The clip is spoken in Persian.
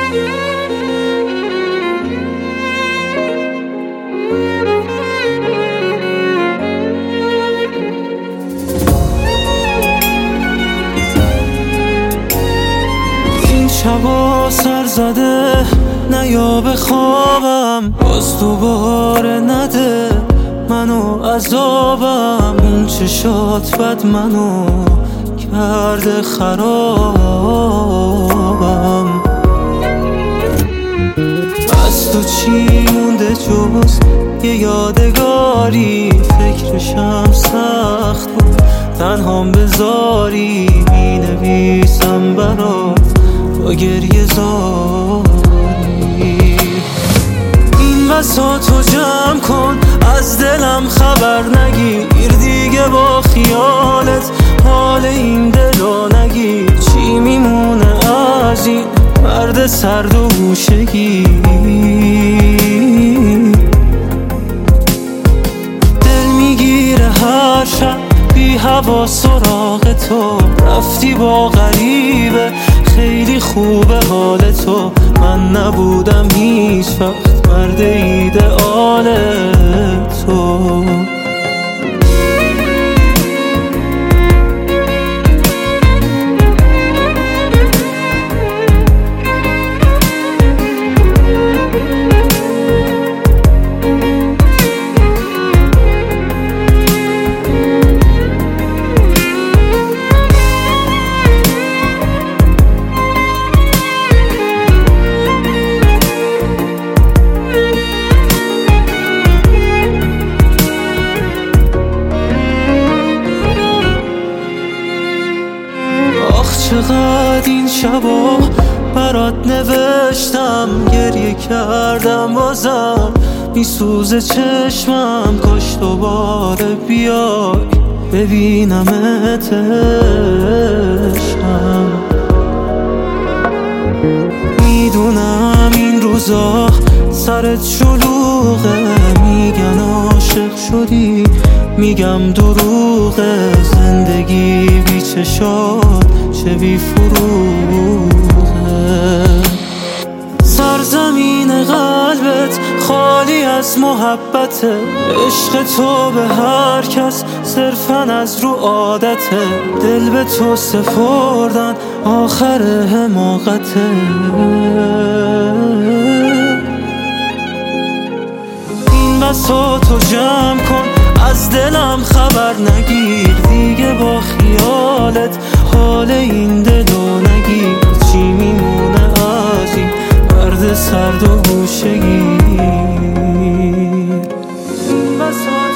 شبا سر زده نیا به خوابم، باز دوباره نده منو عذابم. این چشات بد منو کرده خرابم. از تو چی مونده جز یه یادگاری؟ فکرشم سخت بود تنهام بذاری. می نویسم برات با گریه زاری. این بساطو جمع کن از دلم خبر نگیر دیگه، با خیالت حال این دلو نگیر. چی میمونه از این مرد سرد و گوشگی؟ دل میگیره هر شب بی هوا سراغ تو، رفتی با غریبه خیلی خوبه حال تو. من نبودم هیچ وقت مرد ایدئال تو. چقدر این شبا برات نوشتم، گریه کردم بازم میسوزه چشمم. کاش دوباره بیای ببینمت عشقم. میدونم این روزا سرت شلوغه، میگن عاشق شدی میگم دروغه. زندگی بی چشات چه بی فروغه. سرزمین قلبت خالی از محبته، عشق تو به هر کس صرفاً از رو عادته. دل به تو سپردن آخر حماقته. این بساطو جمع کن از دلم خبر نگیر دیگه، با خیالت حال این دلو نگیر. چی میمونه از این مرد سرد و گوشگیر؟